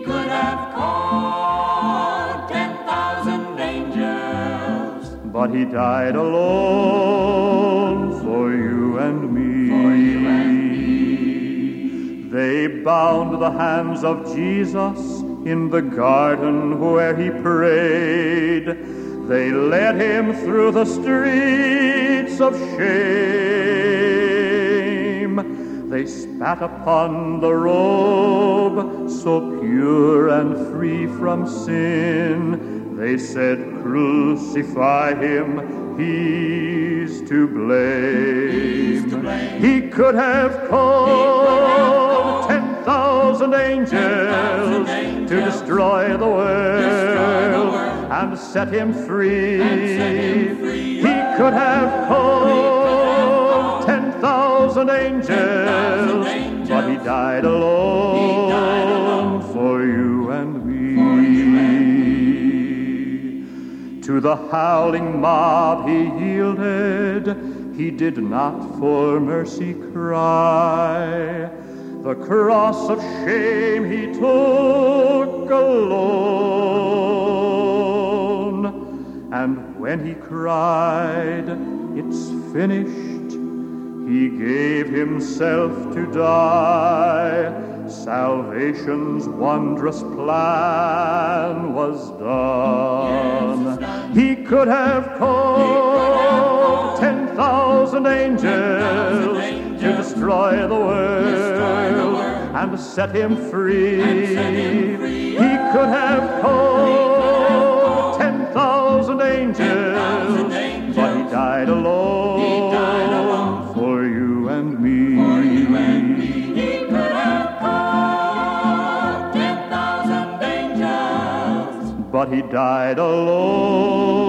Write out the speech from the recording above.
could have called 10,000 angels, but he died alone for you and me. They bound the hands of Jesus in the garden where he prayed. They led him through the streets of shame. They spat upon the robe so pure and free from sin. They said, crucify him, he's to blame. He could have called 10,000 angels to destroy the world and set him free. He could have called 10,000 angels, but he died alone for you and me. To the howling mob he yielded, he did not for mercy cry. The cross of shame he took alone. And when he cried, it's finished, he gave himself to die. Salvation's wondrous plan was done. He could have called 10,000 angels to destroy the world and set him free. He could have called 10,000 angels, but he died alone for you and me. He could have called 10,000 angels, but he died alone